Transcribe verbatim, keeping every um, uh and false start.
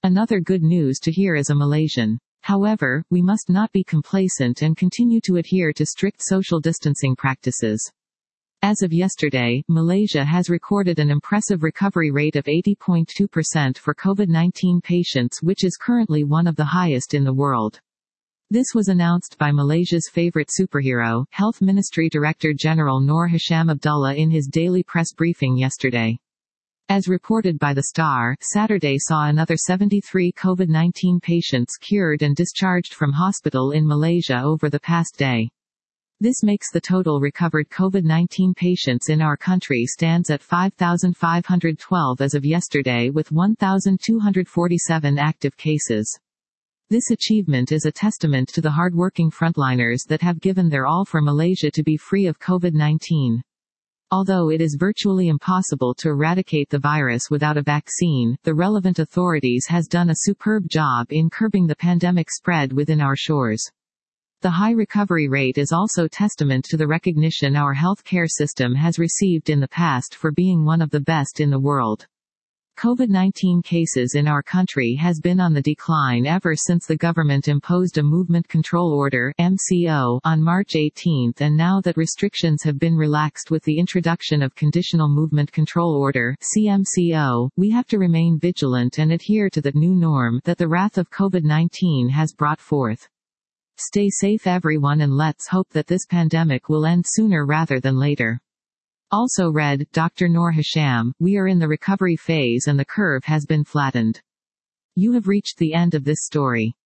Another good news to hear as a Malaysian. However, we must not be complacent and continue to adhere to strict social distancing practices. As of yesterday, Malaysia has recorded an impressive recovery rate of eighty point two percent for COVID nineteen patients, which is currently one of the highest in the world. This was announced by Malaysia's favorite superhero, Health Ministry Director General Noor Hisham Abdullah in his daily press briefing yesterday. As reported by The Star, Saturday saw another seventy-three COVID nineteen patients cured and discharged from hospital in Malaysia over the past day. This makes the total recovered COVID nineteen patients in our country stands at five thousand five hundred twelve as of yesterday, with one thousand two hundred forty-seven active cases. This achievement is a testament to the hardworking frontliners that have given their all for Malaysia to be free of COVID nineteen. Although it is virtually impossible to eradicate the virus without a vaccine, the relevant authorities has done a superb job in curbing the pandemic spread within our shores. The high recovery rate is also testament to the recognition our healthcare system has received in the past for being one of the best in the world. COVID nineteen cases in our country has been on the decline ever since the government imposed a Movement Control Order (M C O) on March eighteenth, and now that restrictions have been relaxed with the introduction of Conditional Movement Control Order (C M C O), we have to remain vigilant and adhere to the new norm that the wrath of COVID nineteen has brought forth. Stay safe everyone, and let's hope that this pandemic will end sooner rather than later. Also read, Doctor Noor Hisham, we are in the recovery phase and the curve has been flattened. You have reached the end of this story.